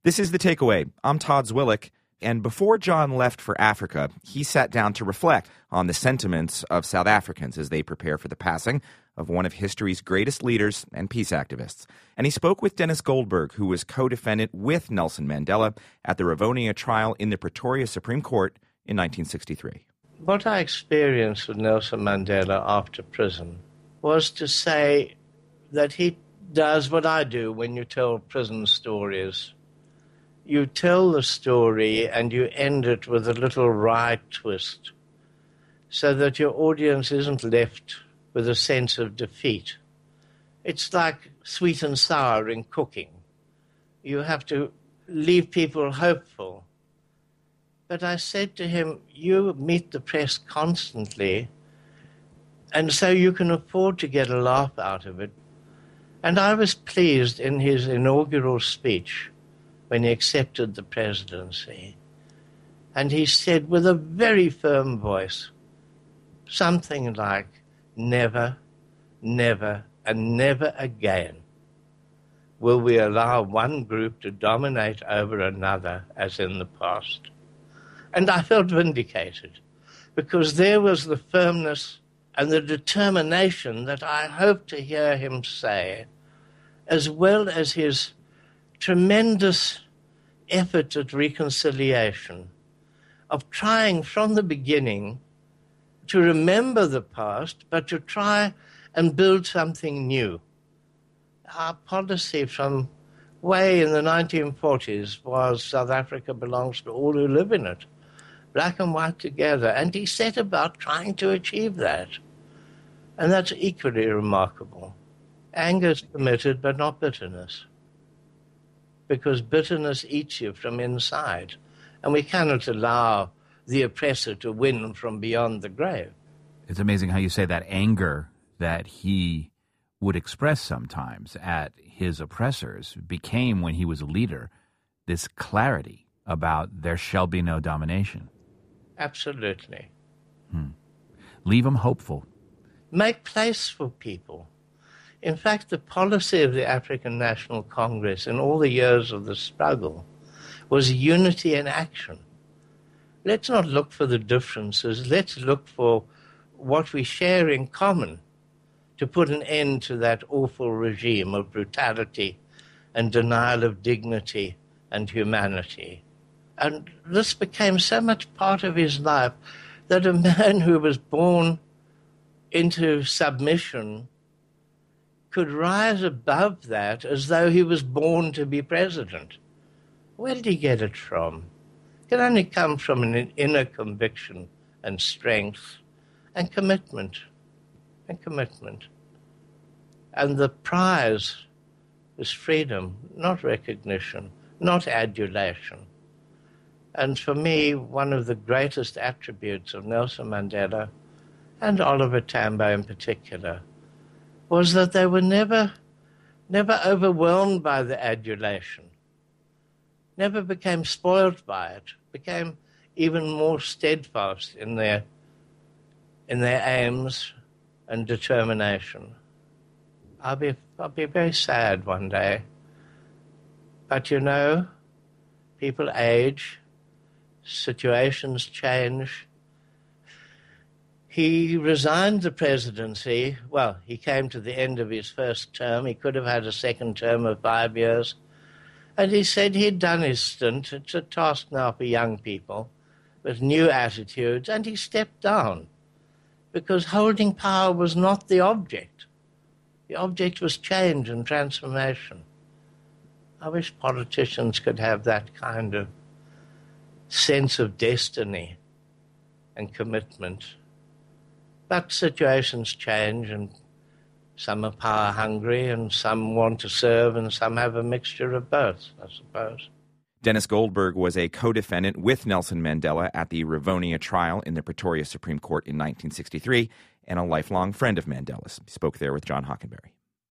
This is The Takeaway. I'm Todd Zwillich, and before John left for Africa, he sat down to reflect on the sentiments of South Africans as they prepare for the passing of one of history's greatest leaders and peace activists. And he spoke with Dennis Goldberg, who was co-defendant with Nelson Mandela at the Rivonia trial in the Pretoria Supreme Court in 1963. What I experienced with Nelson Mandela after prison was to say that he does what I do when you tell prison stories. You tell the story and you end it with a little wry twist so that your audience isn't left with a sense of defeat. It's like sweet and sour in cooking. You have to leave people hopeful. But I said to him, you meet the press constantly, and so you can afford to get a laugh out of it. And I was pleased in his inaugural speech when he accepted the presidency. And he said with a very firm voice, something like, never, never, and never again will we allow one group to dominate over another as in the past. And I felt vindicated, because there was the firmness and the determination that I hoped to hear him say, as well as his tremendous effort at reconciliation, of trying from the beginning to remember the past, but to try and build something new. Our policy from way in the 1940s was South Africa belongs to all who live in it, black and white together, and he set about trying to achieve that. And that's equally remarkable. Anger is permitted, but not bitterness, because bitterness eats you from inside, and we cannot allow the oppressor to win from beyond the grave. It's amazing how you say that anger that he would express sometimes at his oppressors became, when he was a leader, this clarity about there shall be no domination. Absolutely. Leave them hopeful. Make place for people. In fact, the policy of the African National Congress in all the years of the struggle was unity in action. Let's not look for the differences. Let's look for what we share in common to put an end to that awful regime of brutality and denial of dignity and humanity. And this became so much part of his life that a man who was born into submission could rise above that as though he was born to be president. Where did he get it from? It can only come from an inner conviction and strength and commitment. And the prize is freedom, not recognition, not adulation. And for me, one of the greatest attributes of Nelson Mandela, and Oliver Tambo in particular, was that they were never overwhelmed by the adulation, never became spoiled by it, became even more steadfast in their aims and determination. I'll be very sad one day, but you know, people age, situations change. He resigned the presidency. Well, he came to the end of his first term. He could have had a second term of 5 years. And he said he'd done his stint. It's a task now for young people with new attitudes. And he stepped down because holding power was not the object. The object was change and transformation. I wish politicians could have that kind of sense of destiny and commitment. But situations change, and some are power hungry, and some want to serve, and some have a mixture of both, I suppose. Dennis Goldberg was a co-defendant with Nelson Mandela at the Rivonia trial in the Pretoria Supreme Court in 1963 and a lifelong friend of Mandela's. He spoke there with John Hockenberry.